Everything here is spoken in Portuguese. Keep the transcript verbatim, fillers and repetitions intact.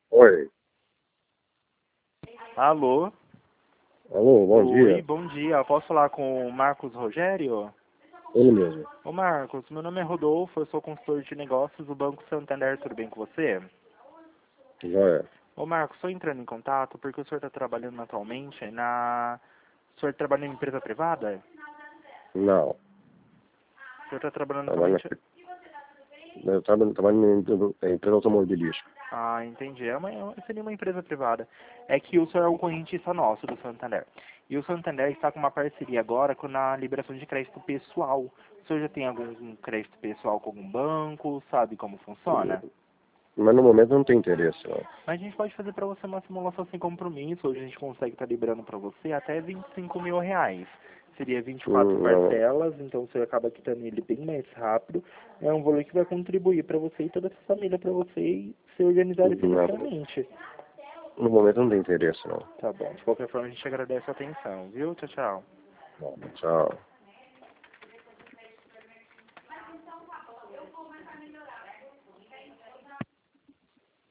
Oi. Alô? Alô, bom Oi, dia. bom dia. Posso falar com o Marcos Rogério? Ele mesmo. Ô Marcos, meu nome é Rodolfo, eu sou consultor de negócios do Banco Santander, tudo bem com você? Joia. Ô Marcos, estou entrando em contato porque o senhor está trabalhando atualmente na... O senhor trabalha em empresa privada? Não. O senhor está trabalhando Trabalho atualmente... na, eu trabalho, trabalho em empresa em empresa automobilística. Ah, entendi. É uma, é uma- seria uma empresa privada. É que o senhor é um correntista nosso do Santander. E o Santander está com uma parceria agora com a liberação de crédito pessoal. O senhor já tem algum crédito pessoal com algum banco? Sabe como funciona? Mas no momento não tem interesse, não. Mas a gente pode fazer para você uma simulação sem compromisso. Hoje a gente consegue estar liberando para você até vinte e cinco mil reais. Seria vinte e quatro Hum, Não, parcelas, então você acaba quitando ele bem mais rápido. É um valor que vai contribuir para você e toda a sua família, para você se organizar não. financeiramente. No momento não tem interesse, não. Tá bom. De qualquer forma, a gente agradece a atenção, viu? Tchau, tchau. Tchau.